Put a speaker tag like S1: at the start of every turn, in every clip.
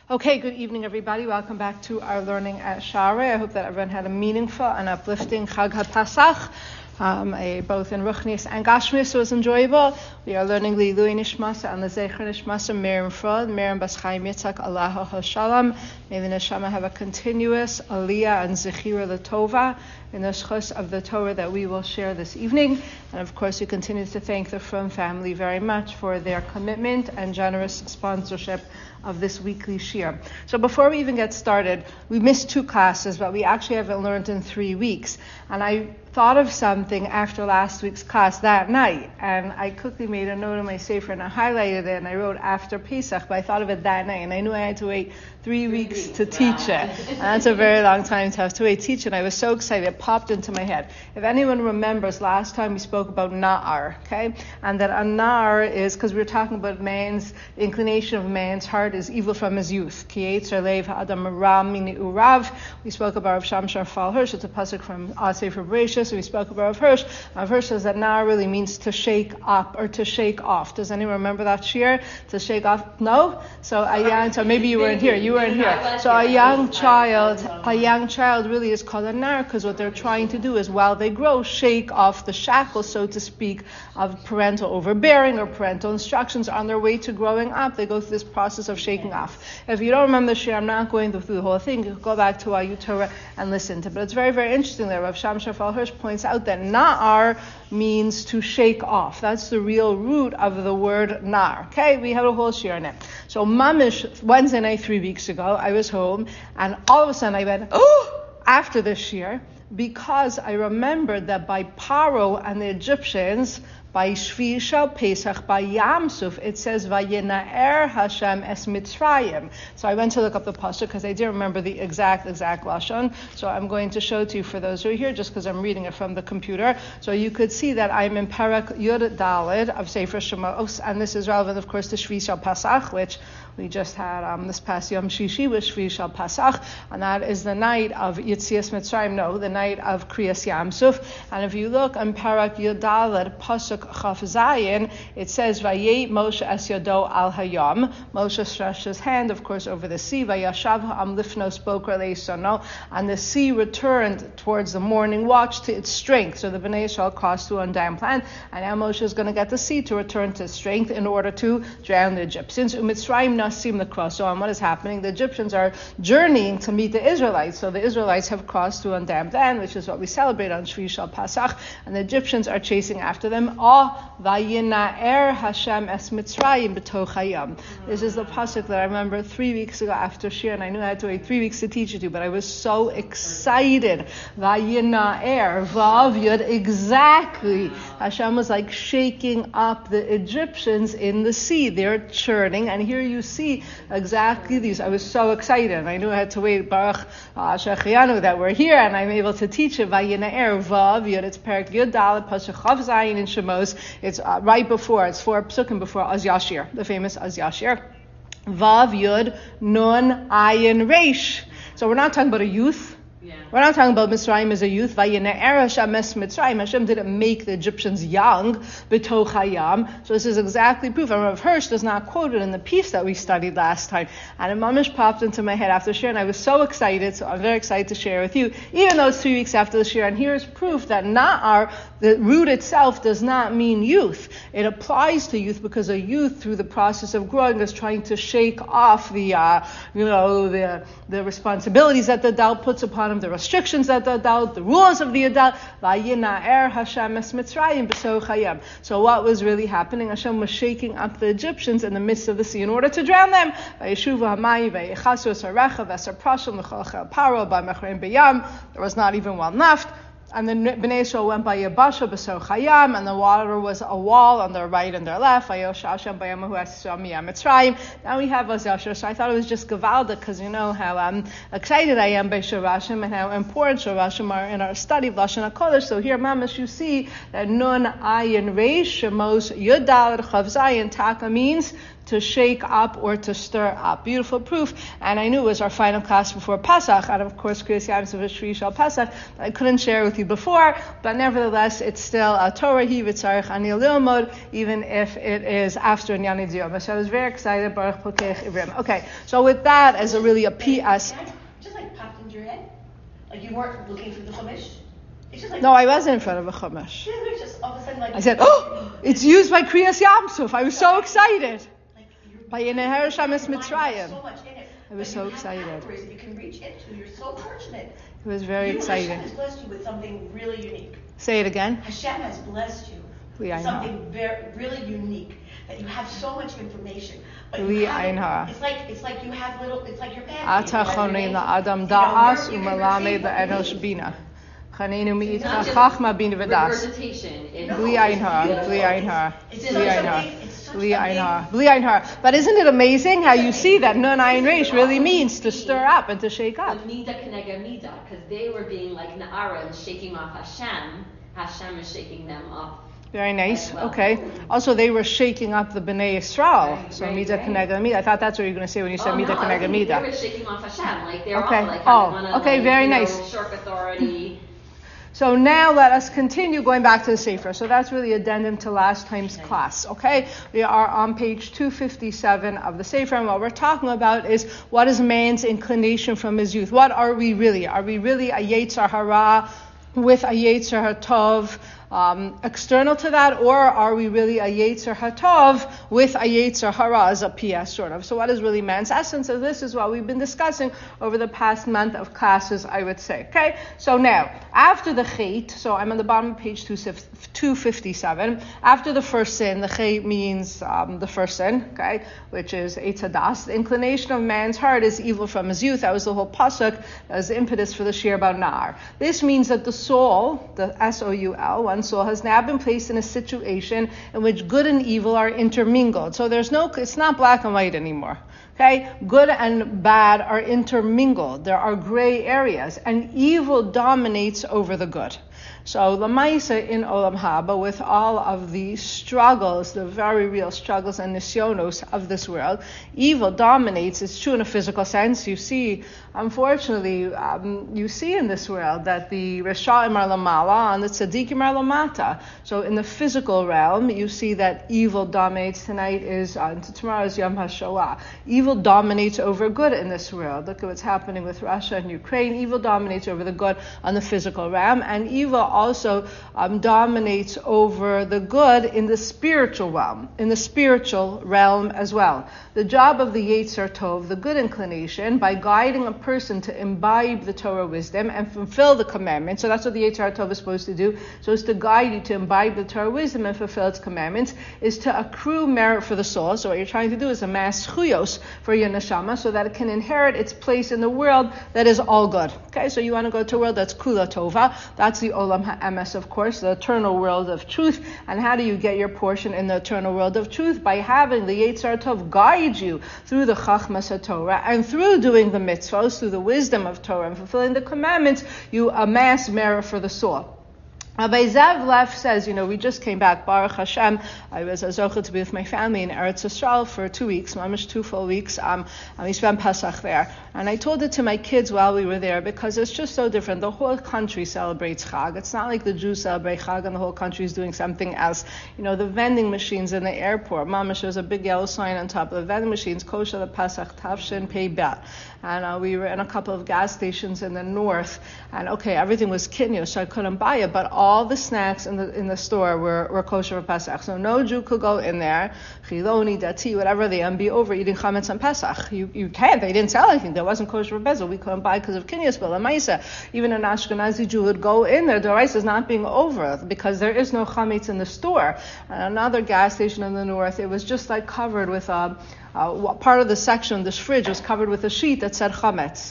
S1: Okay, good evening, everybody. Welcome back to our learning at Sha'arei. I hope that everyone had a meaningful and uplifting Chag HaPasach. Both in Ruchnis and Gashmis, so it was enjoyable. We are learning Li'ilui Nishmasa and L'Zecher Nishmasa Miriam Frod, Miriam Bas Chaim Yitzhak, Allah HaShalom. May the Neshama have a continuous Aliyah and Zechira L'Tova in the Shchus of the Torah that we will share this evening. And of course, we continue to thank the Frum family very much for their commitment and generous sponsorship of this weekly shir. So before we even get started, we missed 2 classes, but we actually haven't learned in 3 weeks. And I thought of something after last week's class that night, and I quickly made a note of my sefer and I highlighted it and I wrote after Pesach, but I thought of it that night and I knew I had to wait 3 weeks to teach it. And that's a very long time to have to wait teach it. And I was so excited, it popped into my head. If anyone remembers, last time we spoke about Na'ar, okay? And that a Na'ar is, because we were talking about man's, the inclination of man's heart is evil from his youth. Ki yetzer lev ha'adam ra mini'urav. We spoke about Rav Shamshar Fal Hirsch. It's a pasuk from Sefer Bereshis. So we spoke about Rav Hirsch. Rav Hirsch says that Na'ar really means to shake up or to shake off. Does anyone remember that shir? To shake off? No? So maybe you weren't here. You weren't here. So a young child really is called a Na'ar because what they're trying to do is, while they grow, shake off the shackles, so to speak, of parental overbearing or parental instructions. On their way to growing up, they go through this process of shaking off. If you don't remember the shir, I'm not going through the whole thing. You can go back to Ayut Torah and listen to it. But it's very, very interesting that Rav Shamshar Fal Hirsch points out that Na'ar means to shake off. That's the real root of the word Nar. Okay, we have a whole shir on it. So Mamish, Wednesday night 3 weeks ago, I was home, and all of a sudden I went, oh, after this shir, because I remembered that by Paro and the Egyptians, by Shvi Shal Pesach, by Yam Suf, it says Vayinaer Hashem es Mitzrayim. So I went to look up the pasuk because I didn't remember the exact lashon. So I'm going to show to you for those who are here, just because I'm reading it from the computer. So you could see that I'm in Parak Yud Daled of Sefer Shemos, and this is relevant, of course, to Shvi Shal Pasach, which we just had this past Yom Shishi with Shvi Shal Pasach, and that is the night of Yitzias Mitzrayim, the night of Kriyas Yam Suf. And if you look on Parak Yud Daled, pasuk Chaf Zayin, it says, Vayei Moshe es yado al hayam. Moshe stretched his hand, of course, over the sea. Vayashav ha'am lifnos boker leisono. And the sea returned towards the morning watch to its strength. So the Bnei Yisrael crossed through on dam plan, and now Moshe is going to get the sea to return to its strength in order to drown the Egyptians. Umitzrayim nasim the cross. So on what is happening? The Egyptians are journeying to meet the Israelites. So the Israelites have crossed through on dam plan, which is what we celebrate on Shvi Shal Pasach, and the Egyptians are chasing after them. Vayinaer Hashem es Mitzrayim b'toch hayam. This is the pasuk that I remember 3 weeks ago after shir, and I knew I had to wait 3 weeks to teach it to you, but I was so excited. Vayinaer, Vav Yud, exactly. Hashem was like shaking up the Egyptians in the sea. They're churning, and here you see exactly these. I was so excited, and I knew I had to wait Baruch Shechianu that we're here, and I'm able to teach it. Vayinaer, Vav Yud, it's Parak Yud Daled, pasuk Chaf Zayin in Shemos. It's right before, it's 4 psukim before Az Yashir, the famous Az Yashir. Vav Yud Nun Ayin Reish. So we're not talking about a youth. We're not talking about Mitzrayim as a youth. Vayinaer Hashem es Mitzrayim. Hashem didn't make the Egyptians young. B'toch hayam. So this is exactly proof. And Rav Hirsch does not quote it in the piece that we studied last time. And it mamish popped into my head after shir, and I was so excited. So I'm very excited to share with you, even though it's 3 weeks after the shir. And here's proof that Na'ar, the root itself, does not mean youth. It applies to youth because a youth, through the process of growing, is trying to shake off the responsibilities that the adult puts upon him, the restrictions that the adult, the rules of the adult. Vayinaer Hashem es Mitzrayim b'toch hayam. So what was really happening? Hashem was shaking up the Egyptians in the midst of the sea in order to drown them. Vayeshuvu hamayim vayechasu es harechav es harprashim l'chol paro b'mechreim b'yam. There was not even one left. And the Bnei Yisrael went by Yabasha b'Sor Chayam, and the water was a wall on their right and their left. Now we have Az Yashir. So I thought it was just Gavalda, because you know how excited I am by Shorashim and how important Shorashim are in our study of Lashon HaKodesh. So here, Mamash, you see that Nun Ayin Reish Shemos Yud Daled Chav Zayin Taka means to shake up or to stir up. Beautiful proof. And I knew it was our final class before Pesach, and of course, Kriyas Yamsuf Shri Shal Pesach. I couldn't share with you before, but nevertheless, it's still a Torah hi v'tzarich ani lilmod, even if it is after Nyanid Yom. So I was very excited. Baruch Pokech Ivrim. Okay, so with that as a PS.
S2: Just like popped into your head, like you weren't looking through the Chumash. It's just like
S1: no, I wasn't in front of a Chumash.
S2: Yeah, it was just all of a sudden like
S1: I said, "Oh, it's used by Kriyas Yamsuf." I was so excited. By Yeneher Shames Mitzrayim. I was so excited.
S2: That you can reach into. You're so fortunate.
S1: It was very exciting.
S2: Hashem has blessed you with something really unique.
S1: Say it again.
S2: Hashem has blessed you with something really unique. That you have so much information. But it's like you have little. It's like your pantry.
S1: Atachonei la'adam da'as u'malame la'enosh bina. Chanenu mi'itcha chachma bina v'das. Bli ayin hara. But isn't it amazing how you see that Nun Ayin Reish really means to stir up and to shake up?
S3: Mida kenega mida, because they were being like Na'ara and shaking off Hashem. Hashem is shaking them off.
S1: Very nice. Well. Okay. Also, they were shaking up the Bnei Yisrael.
S3: Right,
S1: so Mida Kenega Mida. I thought that's what you were going to say when you said Mida Kenega Mida.
S3: They were shaking off Hashem. Like they were
S1: okay.
S3: all like on a
S1: okay. Very nice.
S3: Shirk authority.
S1: So now let us continue going back to the Sefer. So that's really addendum to last time's class, okay? We are on page 257 of the Sefer, and what we're talking about is what is man's inclination from his youth. What are we really? Are we really a Yetzer Hara with a Yetzer HaTov external to that, or are we really a Yetzer HaTov with a Yetzer Hara as a PS sort of? So what is really man's essence? So this is what we've been discussing over the past month of classes, I would say. Okay, so now, after the Chet, so I'm on the bottom of page 257, after the first sin, the Chet means the first sin, okay, which is Eitz Hadas. The inclination of man's heart is evil from his youth. That was the whole pasuk, that was the impetus for the Shir about Nar. This means that the soul, the S-O-U-L, one soul, has now been placed in a situation in which good and evil are intermingled. So it's not black and white anymore. Okay? Good and bad are intermingled. There are gray areas, and evil dominates over the good. So Lamaisa in Olam Haba, with all of the struggles, the very real struggles and nisyonos of this world, evil dominates. It's true in a physical sense. You see, unfortunately, you see in this world that the Resha'im are Lamala and the Tzaddikim are Lamata. So in the physical realm, you see that evil dominates. Tonight is, tomorrow is Yom HaShoah. Evil dominates over good in this world. Look at what's happening with Russia and Ukraine. Evil dominates over the good on the physical realm, and evil also dominates over the good in the spiritual realm, as well. The job of the Yetzer Tov, the good inclination, by guiding a person to imbibe the Torah wisdom and fulfill the commandments. So that's what the Yetzer Tov is supposed to do. So it's to guide you to imbibe the Torah wisdom and fulfill its commandments, is to accrue merit for the soul. So what you're trying to do is amass chuyos for your neshama so that it can inherit its place in the world that is all good. Okay, so you want to go to a world that's kula tova. That's the olam ha'emes, of course, the eternal world of truth. And how do you get your portion in the eternal world of truth? By having the Yetzer Tov guide you through the chachmas HaTorah, and through doing the mitzvahs, through the wisdom of Torah and fulfilling the commandments, you amass merit for the soul. Rabbi Zev Leff says, we just came back, Baruch Hashem. I was zocheh to be with my family in Eretz Yisrael for 2 weeks, mamish 2 full weeks. We spent Pesach there. And I told it to my kids while we were there, because it's just so different. The whole country celebrates Chag. It's not like the Jews celebrate Chag and the whole country is doing something else. The vending machines in the airport, mamish, there's a big yellow sign on top of the vending machines, kosher the Pesach Tavshin Pei Bet. And we were in a couple of gas stations in the north, and everything was kitnius, so I couldn't buy it, but all the snacks in the store were kosher for Pesach. So no Jew could go in there, chiloni, dati, whatever they, and be over eating chametz on Pesach. You can't. They didn't sell anything. There wasn't kosher for Bezel. We couldn't buy because of kitnius, but lamaisa. Even an Ashkenazi Jew would go in there. The rice is not being over because there is no chametz in the store. And another gas station in the north, it was just like covered with part of the section, this fridge was covered with a sheet that said chametz.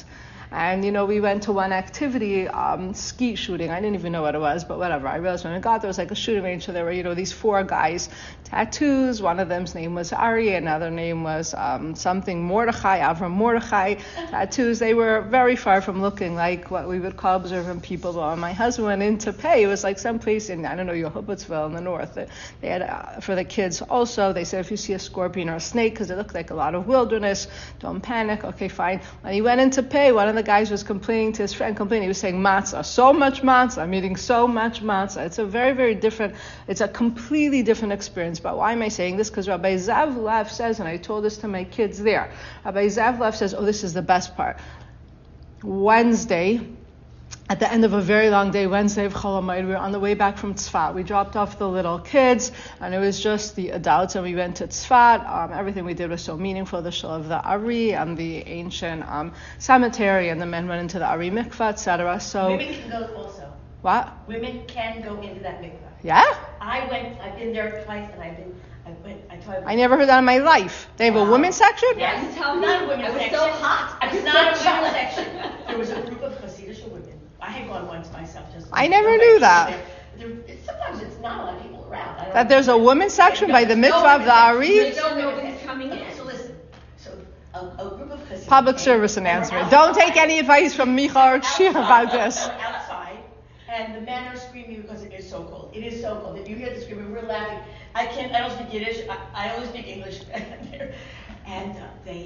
S1: And, we went to one activity, skeet shooting. I didn't even know what it was, but whatever. I realized when I got there, it was like a shooting range. So there were, these 4 guys, tattoos. One of them's name was Ari. Another name was something Mordechai, Avram Mordechai. Tattoos. They were very far from looking like what we would call observant people. But when my husband went in to pay, it was like someplace in, I don't know, Yehubutzville in the north. They had, for the kids also, they said if you see a scorpion or a snake, because it looked like a lot of wilderness, don't panic. Okay, fine. When he went in to pay, one of the guys was complaining to his friend, he was saying matzah, so much matzah, I'm eating so much matzah. It's a very, very different, it's a completely different experience. But why am I saying this? Because Rabbi Zavlev says, and I told this to my kids there, Rabbi Zavlev says, this is the best part. Wednesday, at the end of a very long day, Wednesday of Chol Hamoed, we were on the way back from Tzfat. We dropped off the little kids, and it was just the adults, and we went to Tzfat. Everything we did was so meaningful, the Shul of the Ari and the ancient cemetery, and the men went into the Ari mikvah, etc. So
S2: women can go also.
S1: What?
S2: Women can go into that mikvah.
S1: Yeah?
S2: I've been there twice, and
S1: I never heard that in my life. They have a women's section?
S2: Yes,
S3: tell me.
S2: Not a women's
S3: section.
S2: It was so hot. It was not a women's
S3: jealous.
S2: section. There was a group of Hasidic women. I had gone once myself.
S1: I never knew that.
S2: Sometimes it's not a lot of people around.
S1: That there's a women's section by the mikvah of the Ari?
S3: Nobody's coming in.
S2: So listen. So a group of Hasidic
S1: Public service announcement. Don't take any advice from Micha or Shir about this.
S2: Outside, and the men are screaming because it is so cold. It is so cold. If you hear the screaming, we're laughing. I don't speak Yiddish. I only speak English. And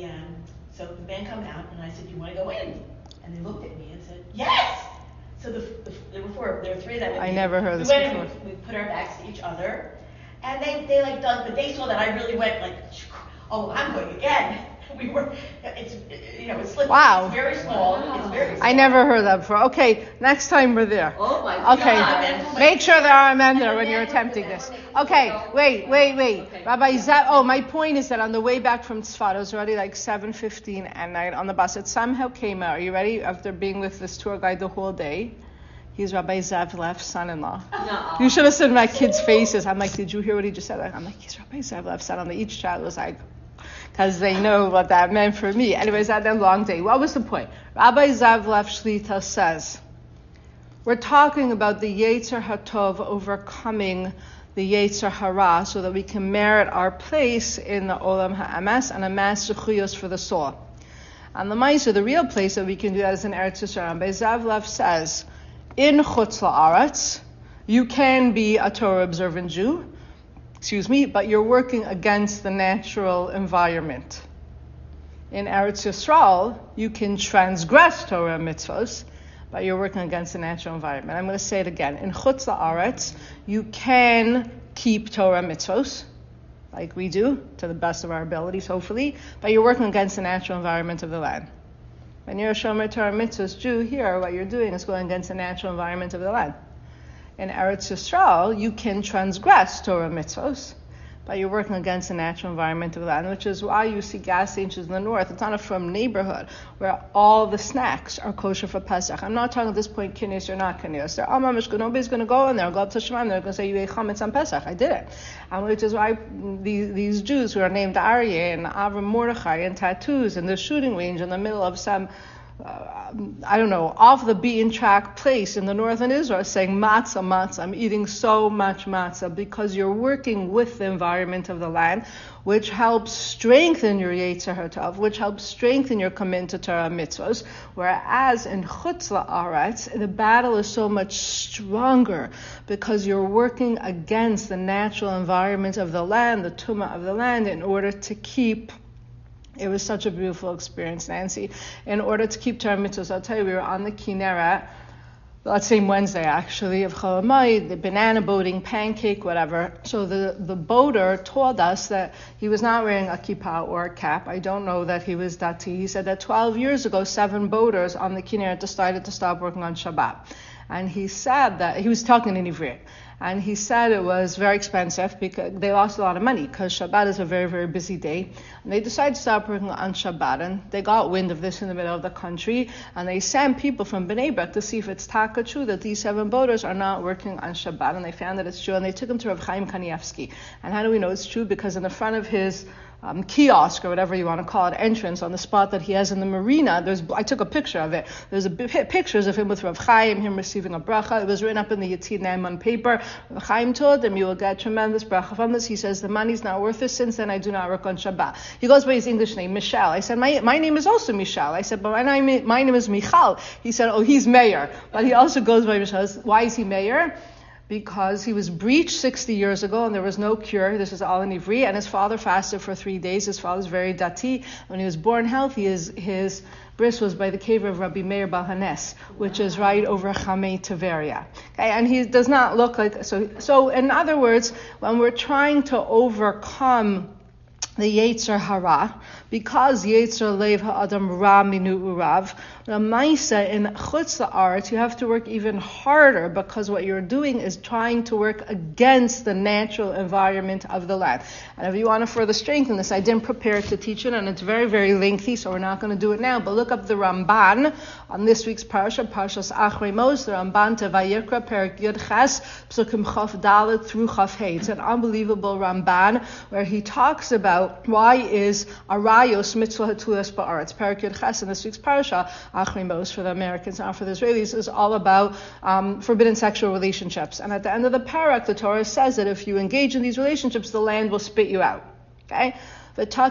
S2: so the men come out, and I said, "You want to go in?" And they looked at me and said, "Yes." So there were 3 of them.
S1: I never heard this
S2: before.
S1: before.
S2: We put our backs to each other, and they like done, but they saw that I really went like, "Oh, I'm going again." It's slippery.
S1: Wow.
S2: It's very small. Wow. It's very small.
S1: I never heard that before. Okay, next time we're there.
S3: Oh my God.
S1: Okay, make sure there are men there when you're attempting this. Okay, wait.
S3: Okay.
S1: Rabbi my point is that on the way back from Tzfat, it was already like 7:15 at night on the bus. It somehow came out. Are you ready? After being with this tour guide the whole day, he's Rabbi Zavlev's son-in-law.
S3: No.
S1: You should have seen my kids' faces. I'm like, did you hear what he just said? I'm like, he's Rabbi Zavlev's son-in-law. Each child was like, because they know what that meant for me. Anyways, that had a long day. What was the point? Rabbi Zavlev Shlita says, we're talking about the Yetzer HaTov overcoming the Yetzer Hara so that we can merit our place in the Olam HaEmes and amass zechuyos for the soul. And the Ma'aser, the real place that we can do that is in Eretz Yisrael. Rabbi Zavlev says, in Chutz La'aretz, you can be a Torah observant Jew, but you're working against the natural environment. In Eretz Yisrael, you can transgress Torah mitzvos, but you're working against the natural environment. I'm going to say it again. In Chutz La'aretz, you can keep Torah mitzvos, like we do, to the best of our abilities, hopefully, but you're working against the natural environment of the land. When you're a Shomer Torah mitzvos Jew here, what you're doing is going against the natural environment of the land. In Eretz Yisrael, you can transgress Torah mitzvos, but you're working against the natural environment of the land, which is why you see gas stations in the north. It's not a from neighborhood where all the snacks are kosher for Pesach. I'm not talking at this point kinis or not kinis. Nobody's going to go in there, go up to Shema, and they're going to say, you ate chametz on Pesach. I did it. And which is why these Jews who are named Aryeh and Avram Mordechai and tattoos and the shooting range in the middle of some off the beaten track place in the northern Israel saying matzah, I'm eating so much matzah, because you're working with the environment of the land, which helps strengthen your Yetzer HaTov, which helps strengthen your commitment to Torah mitzvos, whereas in Chutz La'aretz, the battle is so much stronger because you're working against the natural environment of the land, the tumah of the land, in order to keep. It was such a beautiful experience, Nancy. In order to keep Torah mitzvos, I'll tell you, we were on the Kinneret, that same Wednesday actually, of Chol Hamoed, the banana boating, pancake, whatever. So the boater told us that he was not wearing a kippah or a cap. I don't know that he was dati. He said that 12 years ago, 7 boaters on the Kinneret decided to stop working on Shabbat. And he said that, he was talking in Ivrit, and he said it was very expensive because they lost a lot of money because Shabbat is a very, very busy day. And they decided to stop working on Shabbat, and they got wind of this in the middle of the country, and they sent people from Bnei Brak to see if it's taka true that these 7 boaters are not working on Shabbat, and they found that it's true, and they took him to Rav Chaim Kanievsky. And how do we know it's true? Because in the front of his kiosk or whatever you want to call it, entrance on the spot that he has in the marina. I took a picture of it. There's pictures of him with Rav Chaim, him receiving a bracha. It was written up in the Yetid Naim on paper. Rav Chaim told him, you will get tremendous bracha from this. He says, the money's not worth it. Since then, I do not work on Shabbat. He goes by his English name, Michelle. I said, my name is also Michelle. I said, but my name is Michal. He said, oh, he's mayor. But he also goes by Michelle. Why is he mayor? Because he was breached 60 years ago and there was no cure. This is all in Ivri. And his father fasted for 3 days. His father's very dati. When he was born healthy, his bris was by the cave of Rabbi Meir Baal HaNes, which is right over Chamei Tiberia. Okay, and he does not look like so in other words, when we're trying to overcome the Yetzer Hara, because Yetzer Lev Ha'adam Ra Minu Urav, the Maisa in Chutz La'aretz, you have to work even harder because what you're doing is trying to work against the natural environment of the land. And if you want to further strengthen this, I didn't prepare to teach it, and it's very, very lengthy, so we're not going to do it now, but look up the Ramban on this week's parasha, Parshas Achrei Mos, the Ramban to Vayikra, Perek Yud Ches, Psukim Chaf Dalet through Chaf Hey. It's an unbelievable Ramban where he talks about why is Arayos Mitzvah Hatulas Ba'aretz. Perek Yud Ches in this week's parasha, Achrei Mos for the Americans, not for the Israelis, is all about forbidden sexual relationships. And at the end of the parak, the Torah says that if you engage in these relationships, the land will spit you out. Okay? So the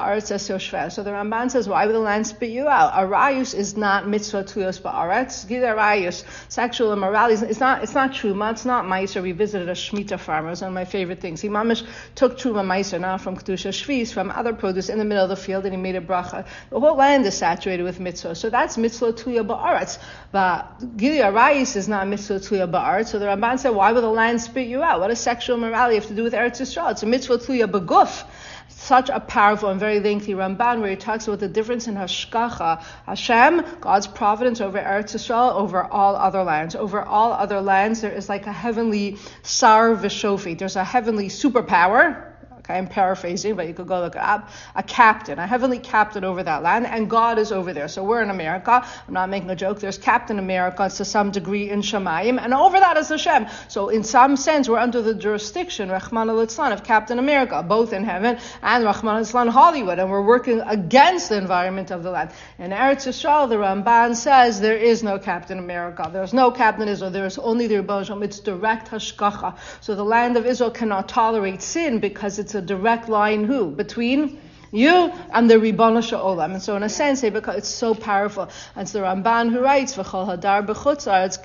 S1: Ramban says, why would the land spit you out? Arayus is not mitzvah tuyos ba'aretz. Arayus, sexual immorality, it's not truma, it's not meiser. We visited a Shemitah farmer. It was one of my favorite things. He mamish took truma meiser, not from kedusha shvis, from other produce in the middle of the field, and he made a bracha. The whole land is saturated with mitzvah. So that's mitzvah tuya ba'aretz. But Gili Arayus is not mitzvah tuya ba'aretz. So the Ramban said, why would the land spit you out? What does sexual immorality have to do with Eretz Yisrael? It's a mitzvah tuya b'guf. Such a powerful and very lengthy Ramban where he talks about the difference in Hashgacha, Hashem, God's providence over Eretz Yisrael, over all other lands. Over all other lands, there is like a heavenly Sar V'Shofi. There's a heavenly superpower. Okay, I'm paraphrasing, but you could go look it up. A captain, a heavenly captain over that land, and God is over there. So we're in America. I'm not making a joke. There's Captain America to some degree in Shemayim, and over that is Hashem. So in some sense, we're under the jurisdiction, Rachmana litzlan, of Captain America, both in heaven and Rachmana litzlan Hollywood, and we're working against the environment of the land. In Eretz Yisrael, the Ramban says there is no Captain America. There's no Captain Israel. There's only the Rebbe Shalom. It's direct Hashgacha. So the land of Israel cannot tolerate sin because it's a direct line between you and the Ribbon Sha'olam. And so in a sense, it's so powerful. And it's the Ramban who writes, V'chol hadar b'chutzar,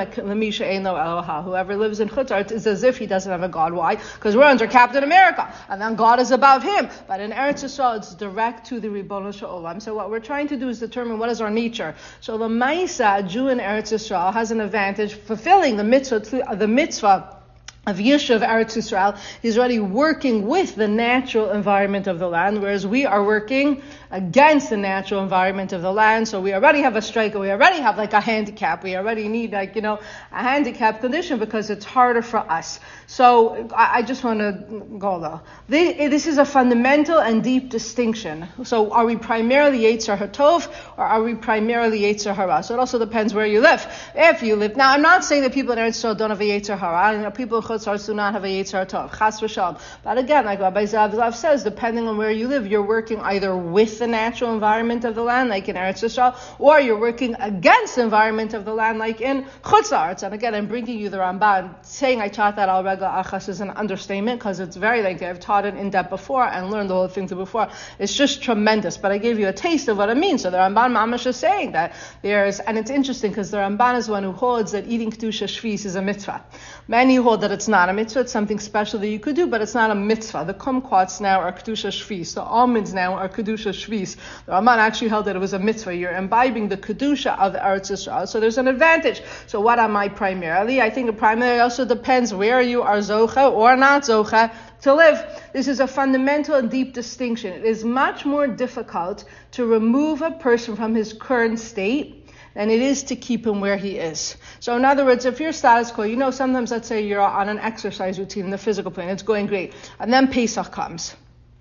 S1: whoever lives in Chutzar, it's as if he doesn't have a God. Why? Because we're under Captain America, and then God is above him. But in Eretz Yisrael, it's direct to the Ribbon Sha'olam. So what we're trying to do is determine what is our nature. So the Maisa, a Jew in Eretz Yisrael, has an advantage fulfilling the mitzvah of Yishuv Eretz Yisrael. He's already working with the natural environment of the land, whereas we are working against the natural environment of the land. So we already have a strike, we already have like a handicap. We already need a handicap condition because it's harder for us. So I just want to go though. This is a fundamental and deep distinction. So are we primarily Yetzer HaTov or are we primarily Yetzer Hara? So it also depends where you live. If you live, now I'm not saying that people in Eretz Yisrael don't have a Yetzer Hara, people in Chutzar do not have a Yetzer HaTov. Chas v'shalom. But again, like Rabbi Zav says, depending on where you live, you're working either with the natural environment of the land, like in Eretz Yisrael, or you're working against the environment of the land, like in Chutzar. And again, I'm bringing you the Ramban. Saying I taught that al regla achas is an understatement because it's very lengthy. I've taught it in depth before and learned the whole thing before. It's just tremendous. But I gave you a taste of what it means. So the Ramban Mamash is saying that and it's interesting because the Ramban is one who holds that eating Kedusha Shvis is a mitzvah. Many hold that it's not a mitzvah, it's something special that you could do, but it's not a mitzvah. The kumquats now are Kedusha Shvis. The almonds now are Kedusha Shvis. The Ramban actually held that it was a mitzvah. You're imbibing the Kedusha of the Eretz Yisrael. So there's an advantage. So what am I primarily? I think it primarily also depends where you are zocha or not zocha to live. This is a fundamental and deep distinction. It is much more difficult to remove a person from his current state than it is to keep him where he is. So in other words, if you're status quo, sometimes let's say you're on an exercise routine in the physical plane, it's going great, and then Pesach comes.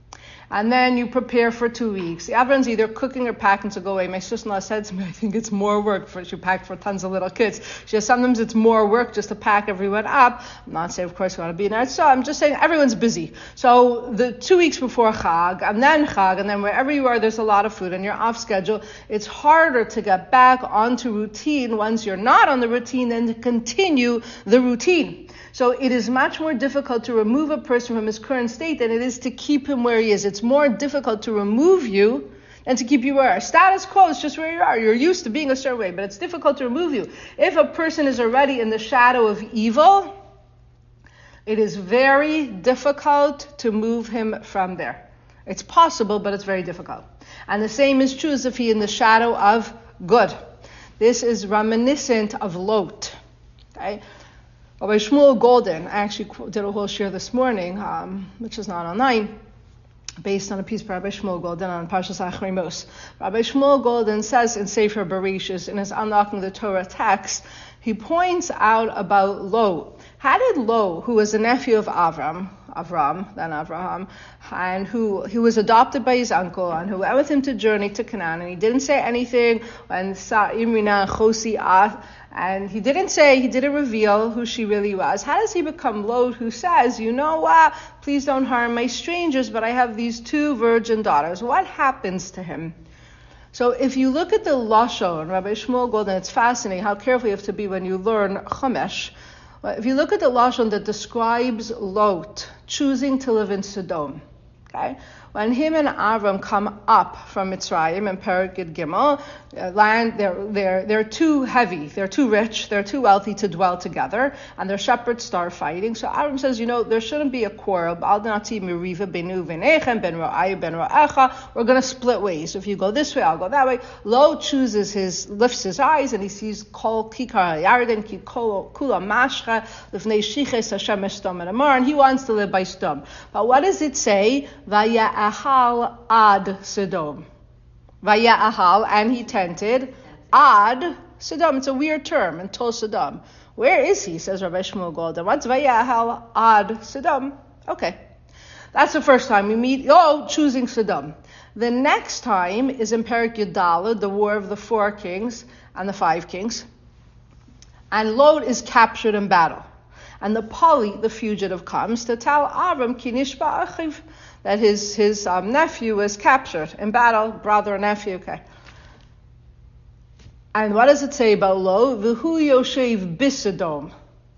S1: And then you prepare for 2 weeks. Everyone's either cooking or packing to go away. My sister-in-law said to me, I think it's more work she packed for tons of little kids. She says sometimes it's more work just to pack everyone up. I'm not saying, of course, you want to be in there. So I'm just saying everyone's busy. So the 2 weeks before Chag, and then wherever you are, there's a lot of food and you're off schedule. It's harder to get back onto routine once you're not on the routine than to continue the routine. So it is much more difficult to remove a person from his current state than it is to keep him where he is. It's more difficult to remove you than to keep you where you are. Status quo is just where you are. You're used to being a certain way, but it's difficult to remove you. If a person is already in the shadow of evil, it is very difficult to move him from there. It's possible, but it's very difficult. And the same is true as if he's in the shadow of good. This is reminiscent of Lot. Okay? Rabbi Shmuel Golden, I actually did a whole share this morning, which is not online, based on a piece by Rabbi Shmuel Golden on Parshas Acharei Mos. Rabbi Shmuel Golden says in Sefer Bereshis, in his Unlocking the Torah text, he points out about Lot. How did Lot, who was a nephew of Avraham, and who was adopted by his uncle, and who went with him to journey to Canaan, and he didn't say anything when Imrina Chosi and he didn't reveal who she really was. How does he become Lot, who says, you know what, please don't harm my strangers, but I have these 2 virgin daughters? What happens to him? So if you look at the Lashon, Rabbi Shmuel Golden, it's fascinating how careful you have to be when you learn Chumash. If you look at the Lashon that describes Lot choosing to live in Sodom, okay? When him and Avram come up from Mitzrayim and Perek Gimel, land, they're too heavy, they're too rich, they're too wealthy to dwell together, and their shepherds start fighting. So Avram says, there shouldn't be a quarrel. We're going to split ways. If you go this way, I'll go that way. Lot lifts his eyes, and he sees Kol Kikar Yarden, Kula Mashcha, Lifnei Shiches Hashem Estom and Amar, and he wants to live by Stom. But what does it say? Vaya'ahal ad Sodom. Vaya'ahal, and he tented ad Sodom. It's a weird term, until Sodom. Where is he, says Rabbi Shmuel Golden? What's Vaya'ahal ad Sodom? Okay. That's the first time we meet, choosing Sodom. The next time is in Perek Yudalad, the war of the 4 kings and the 5 kings. And Lot is captured in battle. And the Pali, the fugitive, comes to tell Avram, Ki nishba achiv, that his nephew was captured in battle, brother and nephew, okay. And what does it say about Lot? V'hu yoshev bisodom.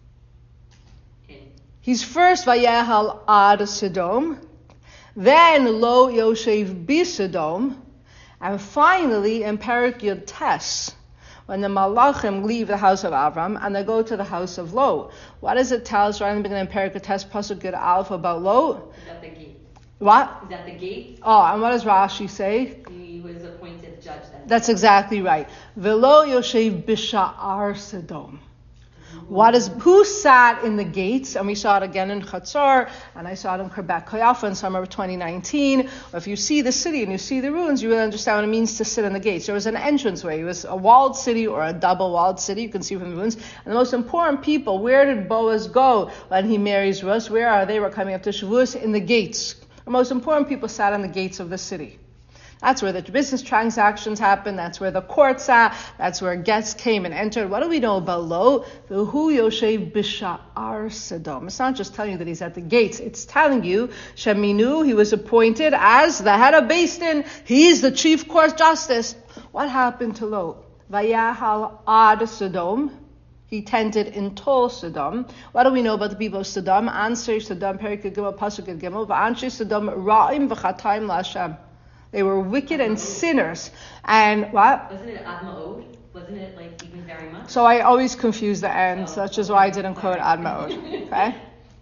S1: He's first vayehal ad Sodom, then Lot yoshev bisodom, and finally in Perek Yud Tes, when the Malachim leave the house of Avram and they go to the house of Lot. What does it tell us right in the beginning of Perek Yud Tes, Pasuk Yud Aleph, about Lot?
S3: Is that the gate?
S1: What?
S3: Is that the gate?
S1: Oh, and what does Rashi say?
S3: He was appointed judge then.
S1: That's exactly right. Velo Yoshev Bisha'ar Sodom. Who sat in the gates? And we saw it again in Chatzar, and I saw it in Kirbet Koyafa in summer of 2019. If you see the city and you see the ruins, you really understand what it means to sit in the gates. There was an entranceway. It was a walled city or a double-walled city. You can see from the ruins. And the most important people, where did Boaz go when he marries Ruth? Where are they? We're coming up to Shavuos, in the gates. The most important people sat on the gates of the city. That's where the business transactions happened. That's where the courts sat. That's where guests came and entered. What do we know about Lot? V'hu yoshev b'sha'ar Sodom. It's not just telling you that he's at the gates. It's telling you, Sheminu, he was appointed as the head of Beis Din. He's the chief court justice. What happened to Lot? Vayahal ad Sodom. He tented in Tol Sodom. What do we know about the people of Sodom? Answer Sodom, Perek Gimel, Pasuk Gimel. V'anshe Sodom ra'im v'chatayim la'Hashem. They were wicked and sinners. And what?
S3: Wasn't it Ad Ma'od? Wasn't it like even very much?
S1: So I always confuse the end, which is why I didn't quote Ad Ma'od. Okay?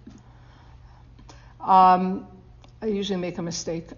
S1: I usually make a mistake.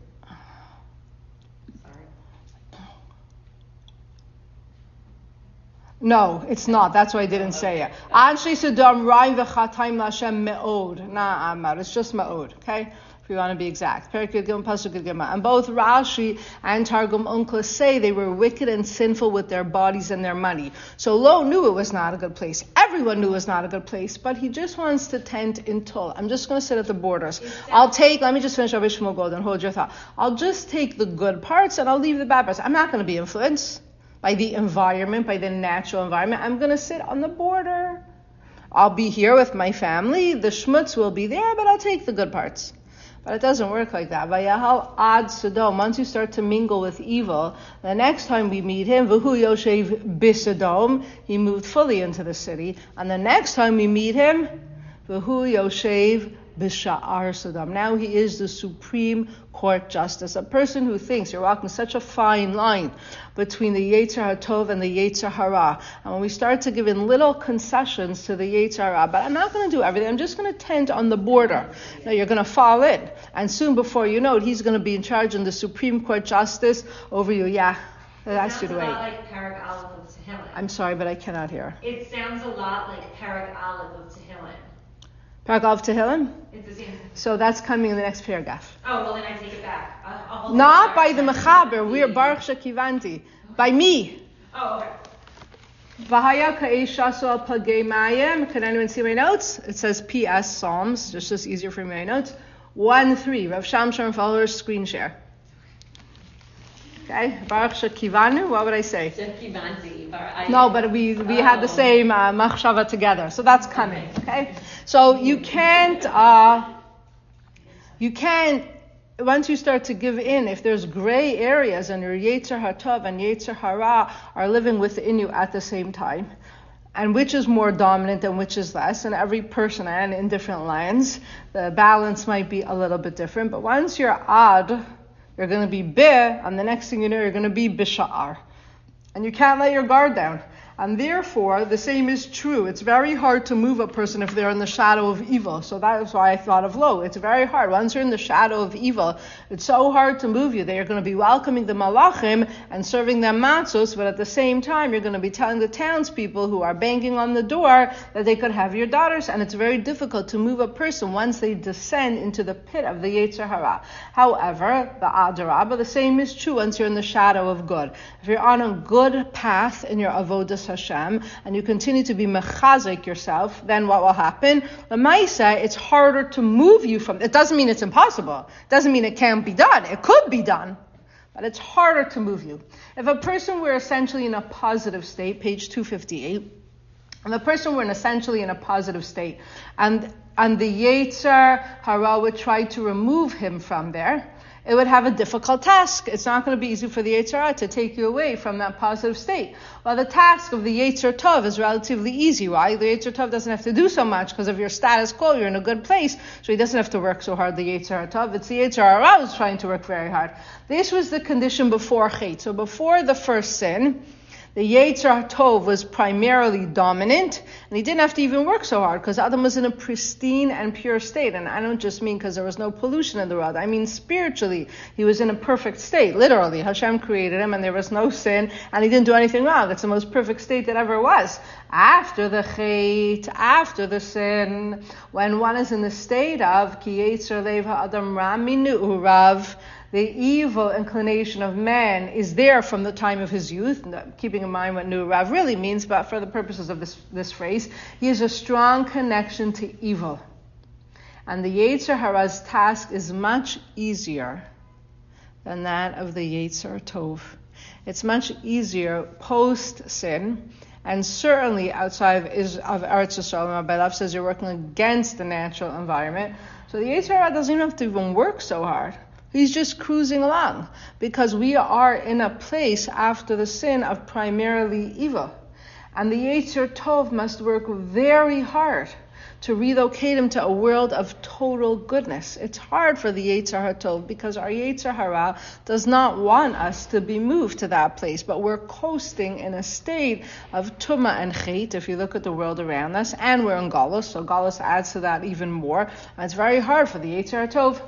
S1: No, it's not. That's why I didn't say it. Anshe Sodom Rai v'chataim Lashem me'od. Nah, Amar. It's just me'od. Okay? If you want to be exact. Perik Yud Gimel, Pasuk Yud Gimel. And both Rashi and Targum Onkelos say they were wicked and sinful with their bodies and their money. So Lot knew it was not a good place. Everyone knew it was not a good place, but he just wants to tent in Tul. I'm just going to sit at the borders. Let me just finish Rabbi Shmuel Goldin, hold your thought. I'll just take the good parts and I'll leave the bad parts. I'm not going to be influenced by the environment, by the natural environment. I'm going to sit on the border. I'll be here with my family. The shmutz will be there, but I'll take the good parts. But it doesn't work like that. Vayahal ad Sodom. Once you start to mingle with evil, the next time we meet him, V'hu Yoshev b'Sodom, he moved fully into the city. And the next time we meet him, V'hu Yoshev b'Sha'ar Sodom. Now he is the Supreme Court Justice. A person who thinks you're walking such a fine line between the Yetzer HaTov and the Yetzer Hara. And when we start to give in little concessions to the Yetzer Hara, but I'm not going to do everything, I'm just going to tent on the border. Now you're going to fall in. And soon before you know it, he's going to be in charge in the Supreme Court Justice over you. Yeah, that's you to wait.
S3: It sounds a lot like Parak Aleph of Tehillim.
S1: I'm sorry, but I cannot hear.
S3: It sounds a lot like Parak Aleph of Tehillim.
S1: Parak Aleph Tehillim?
S3: It's the same.
S1: So that's coming in the next paragraph.
S3: Oh, well then I take it back. I'll
S1: Not by the Mechaber. We are Baruch Shekivanti. By me.
S3: Oh, okay.
S1: Vahaya ka'esh shasu al pagei mayim. Can anyone see my notes? It says PS Psalms. Just easier for my notes. 1-3. Rav Shamshon followers screen share. Okay. Baruch Shekivanu. What would I say?
S3: Shekivanti.
S1: No, but we had the same machshava together. So that's coming. Okay. So you can't. Once you start to give in, if there's gray areas and your Yetzer HaTov and Yetzer Hara are living within you at the same time, and which is more dominant and which is less, and every person and in different lands, the balance might be a little bit different. But once you're ad, you're going to be beh, and the next thing you know, you're going to be bisha'ar. And you can't let your guard down. And therefore, the same is true. It's very hard to move a person if they're in the shadow of evil. So that is why I thought of Lo. It's very hard. Once you're in the shadow of evil, it's so hard to move you. They are going to be welcoming the malachim and serving them matzos, but at the same time, you're going to be telling the townspeople who are banging on the door that they could have your daughters. And it's very difficult to move a person once they descend into the pit of the Yetzer Hara. However, the Adarabah, the same is true once you're in the shadow of good. If you're on a good path in your avodas Hashem, and you continue to be mechazik yourself, then what will happen? L'maisa, it's harder to move you from. It doesn't mean it's impossible. It doesn't mean it can't be done. It could be done, but it's harder to move you. If a person were essentially in a positive state, page 258, and the person were essentially in a positive state, and the Yetzer Hara would try to remove him from there, it would have a difficult task. It's not going to be easy for the Yetzer Hara to take you away from that positive state. Well, the task of the Yetzer Tov is relatively easy. Why? The Yetzer Tov doesn't have to do so much because of your status quo. You're in a good place, so he doesn't have to work so hard, the Yetzer Tov. It's the Yetzer Hara who's trying to work very hard. This was the condition before Chet. So before the first sin, the Yetzer Tov was primarily dominant, and he didn't have to even work so hard because Adam was in a pristine and pure state. And I don't just mean because there was no pollution in the world. I mean spiritually, he was in a perfect state. Literally, Hashem created him, and there was no sin, and he didn't do anything wrong. It's the most perfect state that ever was. After the Chet, after the sin, when one is in the state of Ki Yetzer Lev Ha'adam Ra Minu Urav, the evil inclination of man is there from the time of his youth, keeping in mind what Nu Rav really means, but for the purposes of this phrase, he has a strong connection to evil. And the Yetzer Hara's task is much easier than that of the Yetzer Tov. It's much easier post-sin, and certainly outside of Eretz Yisrael. Rabbi Lav says you're working against the natural environment. So the Yetzer Hara doesn't even have to even work so hard. He's just cruising along because we are in a place after the sin of primarily evil. And the Yetzer Tov must work very hard to relocate him to a world of total goodness. It's hard for the Yetzer HaTov because our Yetzer Hara does not want us to be moved to that place, but we're coasting in a state of Tumah and Chet, if you look at the world around us, and we're in Galus, so Galus adds to that even more. And it's very hard for the Yetzer HaTov.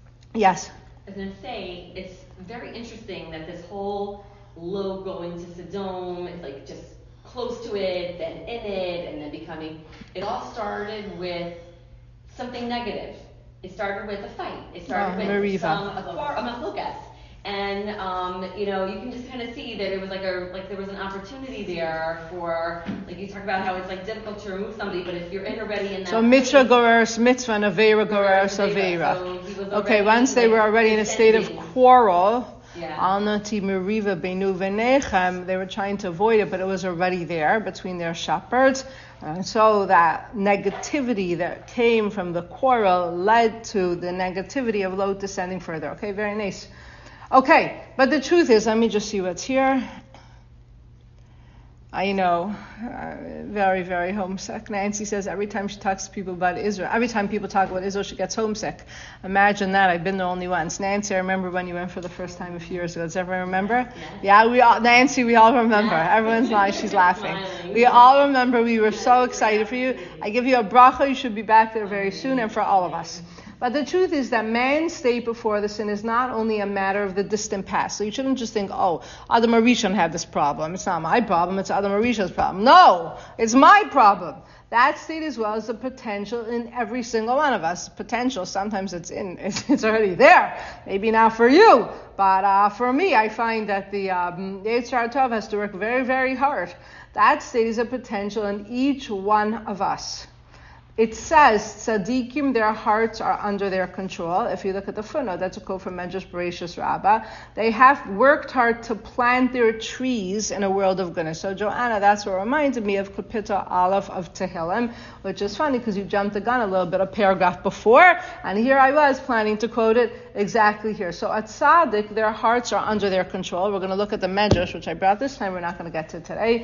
S1: Yes?
S3: I was going to say, it's very interesting that this whole Lo going to Sodom is like just close to it, then in it, and then becoming. It all started with something negative. It started with a fight. It started with a machlokas. And you can just kind of see that it was like there was an opportunity there for, like you talk about how it's like difficult to remove somebody, but if you're in already in that.
S1: So mitzvah goreres mitzvah and avera goreres avera. Okay, once they were already in a state of quarrel. Alnati meriva beinu v'nechem. They were trying to avoid it, but it was already there between their shepherds. And so that negativity that came from the quarrel led to the negativity of Lot descending further. Okay, very nice. Okay, but the truth is, let me just see what's here. I know, very, very homesick. Nancy says every time she talks to people about Israel, every time people talk about Israel, she gets homesick. Imagine that. I've been there only once. Nancy, I remember when you went for the first time a few years ago. Does everyone remember? Yeah, we all remember. Everyone's lying. She's laughing. We all remember. We were so excited for you. I give you a bracha. You should be back there very soon, and for all of us. But the truth is that man's state before the sin is not only a matter of the distant past. So you shouldn't just think, Adam Arishon had this problem. It's not my problem, it's Adam Arishon's problem. No, it's my problem. That state as well is the potential in every single one of us. Potential, sometimes it's already there. Maybe not for you, but for me, I find that the Yetzer Tov has to work very, very hard. That state is a potential in each one of us. It says, tzaddikim, their hearts are under their control. If you look at the footnote, that's a quote from Medrash Bereshis Rabbah. They have worked hard to plant their trees in a world of goodness. So, Joanna, that's what reminded me of Kapitel Aleph of Tehillim, which is funny because you jumped the gun a little bit, a paragraph before, and here I was planning to quote it exactly here. So, at tzaddik, their hearts are under their control. We're going to look at the Medrash, which I brought this time. We're not going to get to today.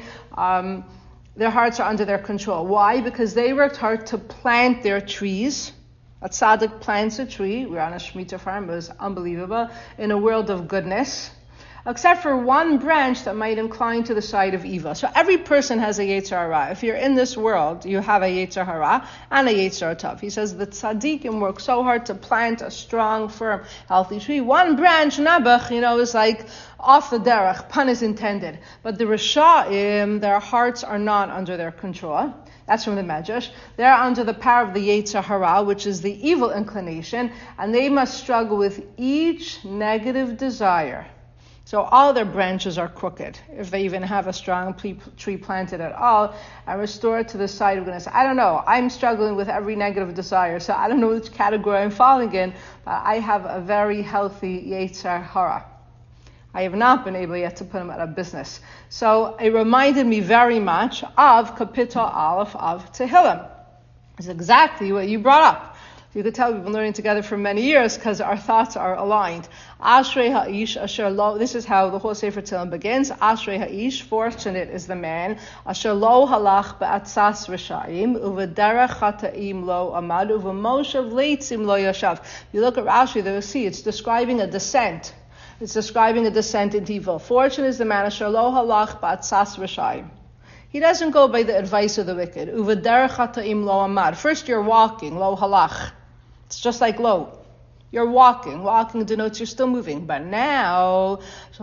S1: Their hearts are under their control. Why? Because they worked hard to plant their trees. A tzaddik plants a tree. We're on a Shemitah farm. It was unbelievable. In a world of goodness. Except for one branch that might incline to the side of evil. So every person has a Yetzer Hara. If you're in this world, you have a Yetzer Hara and a Yetzer Tov. He says the tzaddikim work so hard to plant a strong, firm, healthy tree. One branch, Nebuch, is like off the derech, pun is intended. But the Risha'im, their hearts are not under their control. That's from the Medrash. They're under the power of the Yetzer Hara, which is the evil inclination, and they must struggle with each negative desire. So all their branches are crooked, if they even have a strong tree planted at all, and restored to the side of goodness. I don't know. I'm struggling with every negative desire, so I don't know which category I'm falling in, but I have a very healthy Yetzer Hara. I have not been able yet to put him out of business. So it reminded me very much of Kapitel Aleph of Tehillim. It's exactly what you brought up. You could tell we've been learning together for many years because our thoughts are aligned. Ashrei ha'ish asher lo, this is how the whole Sefer Tehillim begins. Ashrei ha'ish, fortunate is the man, asher lo halach ba'atzas rishayim, u'v'derech chata'im lo amad, u'v'moshav leitzim lo yashav. You look at Rashi, there you see, it's describing a descent. It's describing a descent into evil. Fortunate is the man, asher lo halach ba'atzas rishayim. He doesn't go by the advice of the wicked. U'v'derech chata'im lo amad. First you're walking, lo halach. It's just like lo. You're walking. Walking denotes you're still moving. But now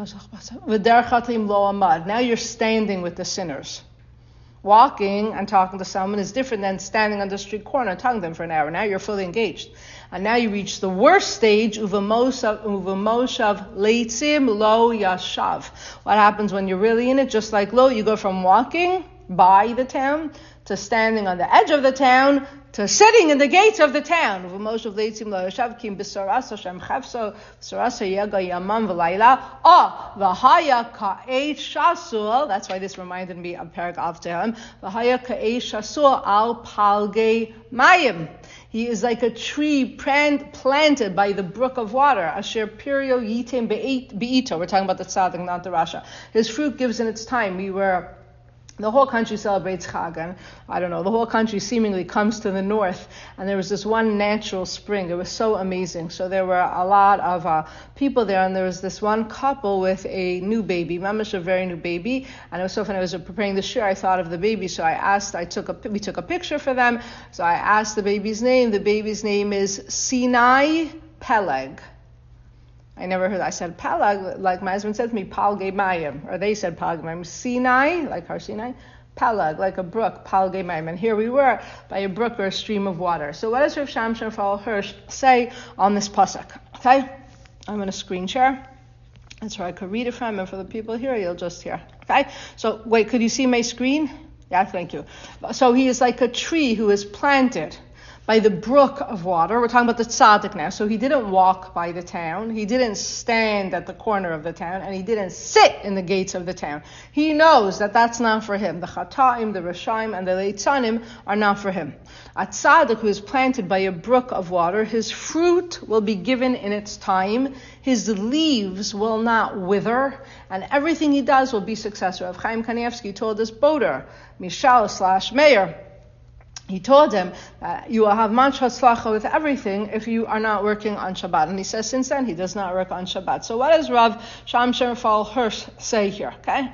S1: you're standing with the sinners. Walking and talking to someone is different than standing on the street corner and talking to them for an hour. Now you're fully engaged. And now you reach the worst stage, uvamoshav leitzim lo yashav. What happens when you're really in it? Just like lo, you go from walking by the town to standing on the edge of the town to sitting in the gates of the town. That's why this reminded me of Perek Av Tehillim. He is like a tree planted by the brook of water. Asher pirio yitem beito. We're talking about the tzaddik, not the rasha. His fruit gives in its time. The whole country celebrates Chag, and I don't know, the whole country seemingly comes to the north, and there was this one natural spring. It was so amazing. So there were a lot of people there, and there was this one couple with a new baby, mamash, a very new baby, and it was so funny. I was preparing the shir, I thought of the baby, so we took a picture for them, so I asked the baby's name. The baby's name is Sinai Peleg. I never heard. I said Peleg, like my husband said to me, Palge Mayim, or they said Palge Mayim. Sinai, like Har Sinai. Peleg, like a brook, Palge Mayim. And here we were by a brook or a stream of water. So what does Rav Shamshon Raphael Hirsch say on this pasuk? Okay, I'm going to screen share. That's where I could read it from, and for the people here, you'll just hear. Okay, so wait, could you see my screen? Yeah, thank you. So he is like a tree who is planted by the brook of water. We're talking about the tzaddik now. So he didn't walk by the town. He didn't stand at the corner of the town. And he didn't sit in the gates of the town. He knows that that's not for him. The Chata'im, the Rashaim, and the Leitzanim are not for him. A tzaddik who is planted by a brook of water, his fruit will be given in its time. His leaves will not wither. And everything he does will be successful. Rav Chaim Kanievsky told this boater, Michal/Mayor, he told him that you will have mancha tzlacha with everything if you are not working on Shabbat. And he says since then he does not work on Shabbat. So what does Rav Shamshon Raphael Hirsch say here? Okay,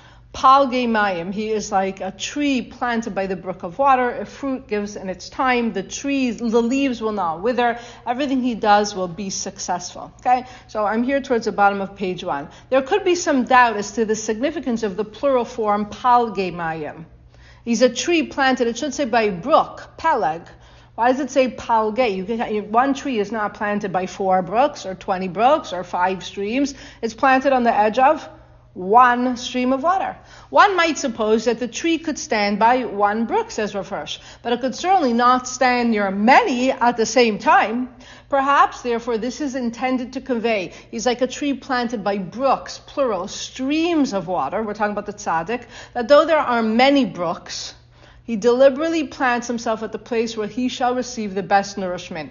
S1: Palge Mayim, he is like a tree planted by the brook of water. If fruit gives in its time, the leaves will not wither. Everything he does will be successful. Okay, so I'm here towards the bottom of page 1. There could be some doubt as to the significance of the plural form Palge Mayim. He's a tree planted, it should say by brook, Peleg. Why does it say Palge? One tree is not planted by 4 brooks or 20 brooks or 5 streams. It's planted on the edge of one stream of water. One might suppose that the tree could stand by one brook, says Rav Hirsch, but it could certainly not stand near many at the same time. Perhaps, therefore, this is intended to convey he's like a tree planted by brooks, plural, streams of water. We're talking about the tzaddik, that though there are many brooks, he deliberately plants himself at the place where he shall receive the best nourishment.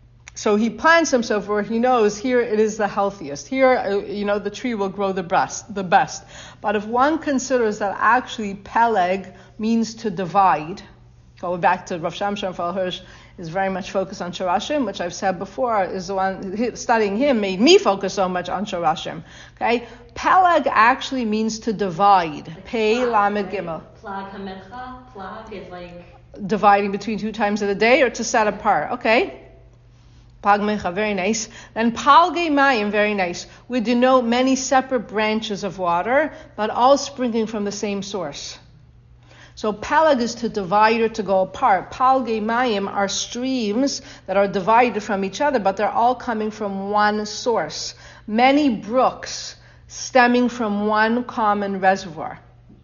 S1: So he plants himself where he knows here it is the healthiest. Here, the tree will grow the best. But if one considers that actually Peleg means to divide, going back to Rav Shamshon Raphael Hirsch, is very much focused on Shorashim, which I've said before is the one, studying him made me focus so much on Shorashim. Okay? Peleg actually means to divide.
S3: Like
S1: Pei Lamed Gimel.
S3: Plag Hametcha. Plag is like
S1: dividing between 2 times of the day or to set apart. Okay? Plag Mecha, very nice. Then Palge Mayim, very nice. We denote many separate branches of water, but all springing from the same source. So Peleg is to divide or to go apart. Palge Mayim are streams that are divided from each other, but they're all coming from one source. Many brooks stemming from one common reservoir.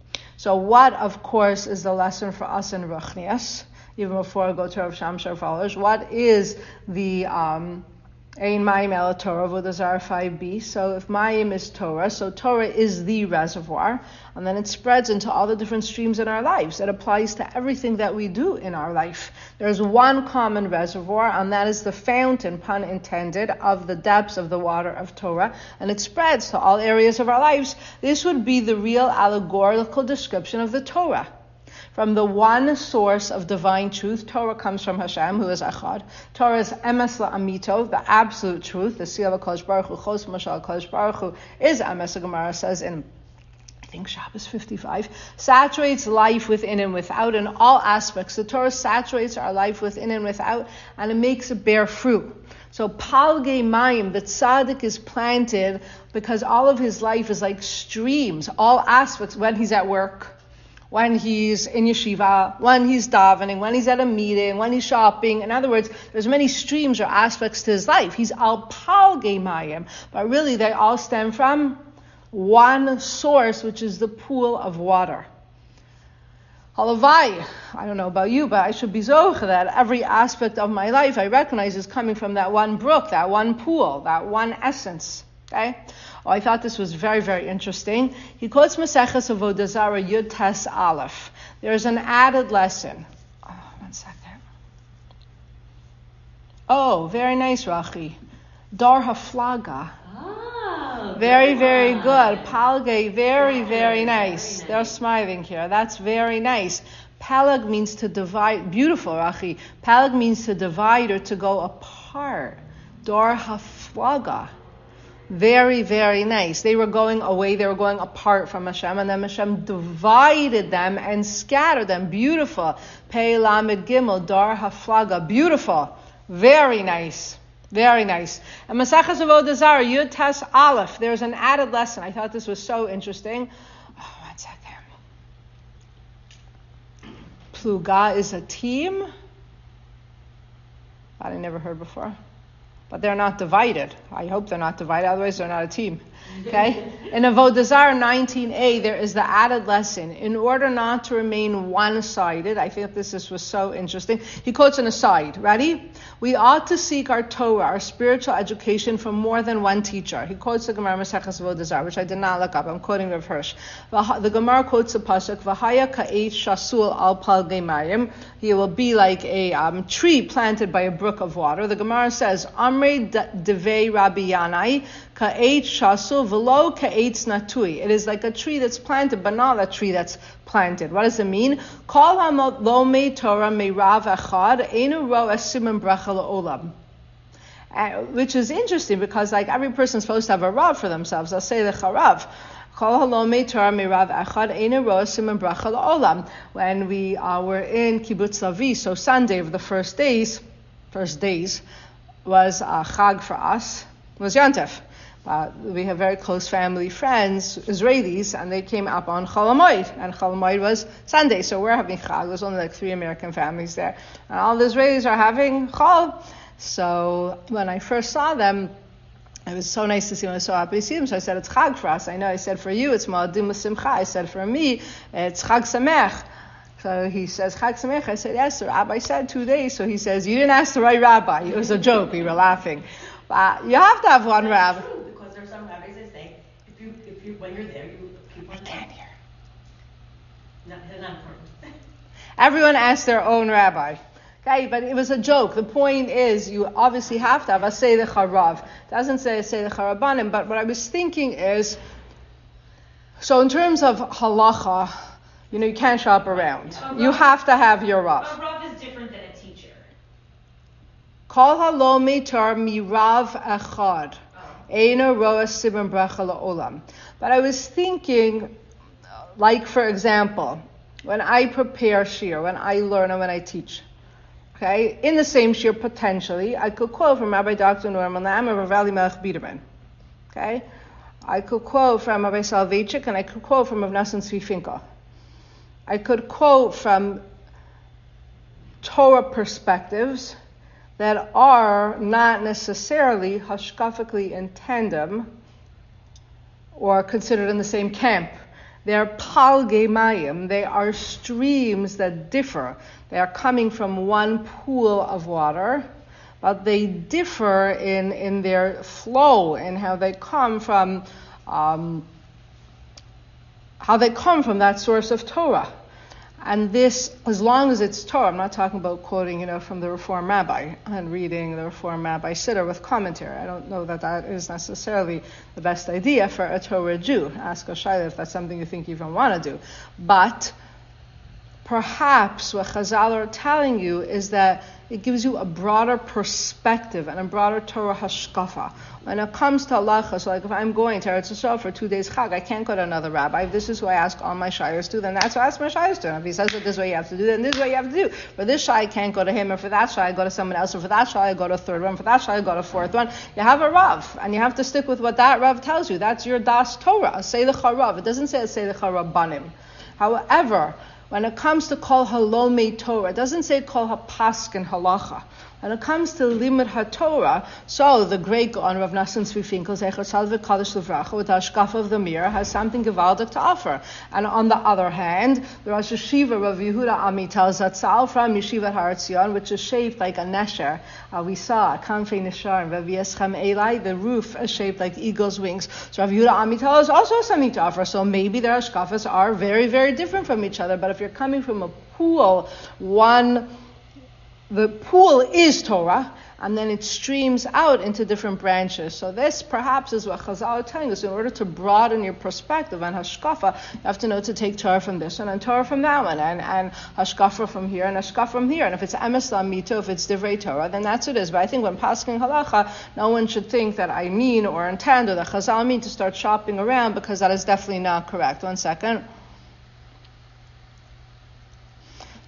S1: So what, of course, is the lesson for us in Ruchnias? Even before I go to Rav Shamshon Raphael Hirsch, what is the Ein Mayim El Torah, Vodazar 5b? So if Mayim is Torah, so Torah is the reservoir, and then it spreads into all the different streams in our lives. It applies to everything that we do in our life. There's one common reservoir, and that is the fountain, pun intended, of the depths of the water of Torah, and it spreads to all areas of our lives. This would be the real allegorical description of the Torah. From the one source of divine truth, Torah comes from Hashem, who is Echad. Torah is Emes La'amito, the absolute truth. The Siyah HaKadosh Baruch Hu, Chos Mashal HaKadosh Baruch Hu, is Emes. The Gemara says in, I think Shabbos 55, saturates life within and without in all aspects. The Torah saturates our life within and without, and it makes it bear fruit. So Palge Mayim, the tzaddik is planted because all of his life is like streams, all aspects, when he's at work, when he's in yeshiva, when he's davening, when he's at a meeting, when he's shopping. In other words, there's many streams or aspects to his life. He's al Palge Mayim, but really they all stem from one source, which is the pool of water. Halavai, I don't know about you, but I should be zoch that every aspect of my life I recognize is coming from that one brook, that one pool, that one essence. Okay? Oh, I thought this was very, very interesting. He quotes Maseches Avodah Zarah Yud Tes Aleph. There's an added lesson. Oh, 1 second. Oh, very nice, Rachi. Dar Haflaga.
S3: Oh,
S1: very, very good. Palge, very, very nice. They're smiling here. That's very nice. Peleg means to divide. Beautiful, Rachi. Peleg means to divide or to go apart. Dar Haflaga. Very, very nice. They were going away, they were going apart from Hashem, and then Hashem divided them and scattered them. Beautiful. Pei Lamed Gimel, Dar Haflaga. Beautiful. Very nice. Very nice. And Maseches Avodah Zarah, Yud Tes Aleph. There's an added lesson. I thought this was so interesting. Oh, 1 second. Pluga is a team. That I never heard before. But they're not divided. I hope they're not divided, otherwise they're not a team. Okay? In Avodah Zarah 19a, there is the added lesson. In order not to remain one-sided, I think this was so interesting. He quotes an aside. Ready? We ought to seek our Torah, our spiritual education, from more than one teacher. He quotes the Gemara Maseches Avodah Zarah, which I did not look up. I'm quoting Rav Hirsch. The Gemara quotes the pasuk, "V'haya ka'et shasul al pal gemayim." He will be like a tree planted by a brook of water. The Gemara says, "Amrei devei Rabbi Yanai ka'et shasul v'lo ka'et natui." It is like a tree that's planted, but not a tree that's planted. What does it mean? Kol ha'lomei Torah meirav echad einu ro'eh siman bracha la'olam. Which is interesting because like every person's supposed to have a rav for themselves. They'll say the charav. When we were in Kibbutz Lavi, so Sunday of the first days was Chag for us, was Yontif. We have very close family friends, Israelis, and they came up on Chol HaMoed, and Chol HaMoed was Sunday, so we're having Chag. There's only like 3 American families there, and all the Israelis are having Chol. So when I first saw them, it was so nice to see them. I was so happy to see them. So I said, it's Chag for us. I know I said for you, it's Ma'adim L'Simcha. I said for me, it's Chag Sameach. So he says, Chag Sameach. I said, yes, the rabbi said 2 days. So he says, you didn't ask the right rabbi. It was a joke. We were laughing. But you have to have one rabbi.
S2: Because there are some rabbis that say, if you when you're there, you keep on. I
S1: can't hear.
S2: No, it's not important.
S1: Everyone asked their own rabbi. Okay, but it was a joke. The point is, you obviously have to have Aseh the Charav. It doesn't say Aseh the Charabanim, but what I was thinking is, so in terms of halacha, you can't shop around. You have to have your Rav.
S4: A Rav is different than a teacher.
S1: Kol halomei Torah mirav echad. Eino roa siman bracha la'olam. But I was thinking, like for example, when I prepare shir, when I learn and when I teach, okay, in the same shir, potentially, I could quote from Rabbi Dr. Norman Lam or Rav Ali Melech Biderman. Okay? I could quote from Rabbi Soloveitchik, and I could quote from Rav Nassim Tzvi Finkel. I could quote from Torah perspectives that are not necessarily hashkafically in tandem or considered in the same camp. They're palgei mayim. They are streams that differ. They are coming from one pool of water, but they differ in their flow and how they come from that source of Torah. And this, as long as it's Torah, I'm not talking about quoting, from the Reform Rabbi and reading the Reform Rabbi Siddur with commentary. I don't know that is necessarily the best idea for a Torah Jew. Ask a Shaila if that's something you think you even want to do. But perhaps what Chazal are telling you is that it gives you a broader perspective and a broader Torah hashkafa. When it comes to halacha, so like if I'm going to Eretz Yisrael for 2 days Chag, I can't go to another rabbi. If this is who I ask all my shayers to, then that's what I ask my shayers to. And if he says that this is what you have to do, then this is what you have to do. For this shay, I can't go to him, or for that shay, I go to someone else, or for that shay, I go to a third one, for that shay, I go to a fourth one. You have a Rav, and you have to stick with what that Rav tells you. That's your Das Torah, say the Charav. It doesn't say the Charabanim. However, when it comes to Kol Halomei Torah, it doesnn't say Kol HaPaskin Halacha. When it comes to Limud HaTorah, so the great Gaon Rav Nassim Tzvi Finkel, Zecher Tzaddik V'Kadosh Livracha, with the Hashkafa of the Mir, has something gewaldig to offer. And on the other hand, the Rosh Yeshiva Rav Yehuda Ami tells Zatzal from Yeshivat Har Etzion, which is shaped like a nesher. We saw Kanfei Neshar and Rav Yeschem Eli, the roof is shaped like eagle's wings. So Rav Yehuda Ami tells also something to offer. So maybe their Hashkafas are very, very different from each other. But if you're coming from a pool, the pool is Torah, and then it streams out into different branches. So this perhaps is what Chazal are telling us. In order to broaden your perspective on Hashkafa, you have to know to take Torah from this one, and Torah from that one, and Hashkafa from here, and Hashkafa from here. And if it's Emes Lamito, if it's Divrei Torah, then that's what it is. But I think when Paskin Halacha, no one should think that I mean or intend, or that Chazal mean to start shopping around, because that is definitely not correct. 1 second.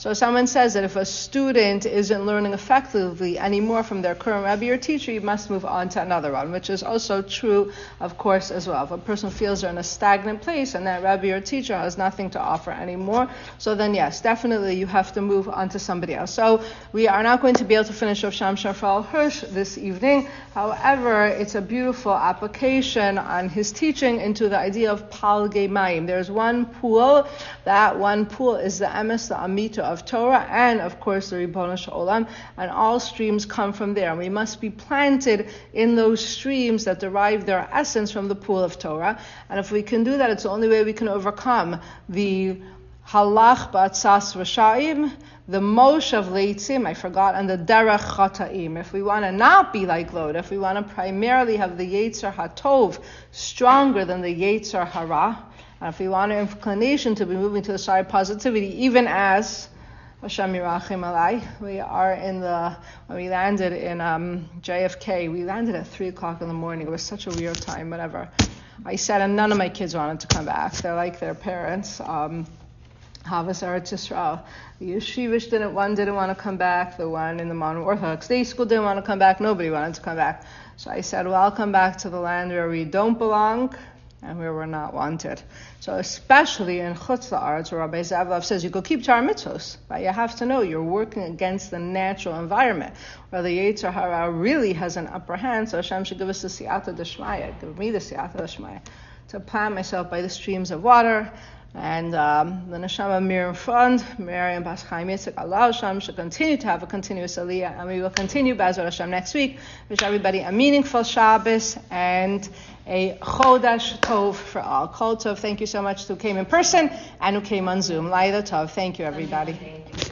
S1: So someone says that if a student isn't learning effectively anymore from their current rabbi or teacher, you must move on to another one, which is also true, of course, as well. If a person feels they're in a stagnant place and that rabbi or teacher has nothing to offer anymore, so then yes, definitely you have to move on to somebody else. So we are not going to be able to finish Rav Shamshon Raphael Hirsch this evening. However, it's a beautiful application on his teaching into the idea of Palgei Mayim. There's one pool. That one pool is the emes, the amita of Torah, and of course the Ribono Shel Olam, and all streams come from there. And we must be planted in those streams that derive their essence from the pool of Torah. And if we can do that, it's the only way we can overcome the halach ba'atzas rasha'im, the mosh of leitzim, I forgot, and the derech chataim. If we want to not be like Lod, if we want to primarily have the Yetzer HaTov stronger than the Yetzer Hara, and if we want our inclination to be moving to the side of positivity, even as Hashem Yirachim Alai, when we landed in JFK, we landed at 3 o'clock in the morning. It was such a weird time, whatever. I said, and none of my kids wanted to come back. They're like their parents. Havas Eretz Yisrael. The Yeshivish didn't want to come back. The one in the modern Orthodox Day School didn't want to come back. Nobody wanted to come back. So I said, well, I'll come back to the land where we don't belong and where we're not wanted. So especially in Chutz La'aretz, where Rabbi Zavlov says you go keep Torah mitzvos, but you have to know you're working against the natural environment, where the Yetzer Hara really has an upper hand. So Hashem should give us the siyata d'shmaya, give me the siyata d'shmaya, to plant myself by the streams of water. And the Neshama Miriam Fund, Miriam Bas Chaim Yitzchak Allah Hashem, should continue to have a continuous aliyah, and we will continue B'ezrat Hashem next week. Wish everybody a meaningful Shabbos and a Chodesh Tov for all. Kol Tov, thank you so much who came in person and who came on Zoom. Laila Tov, thank you everybody.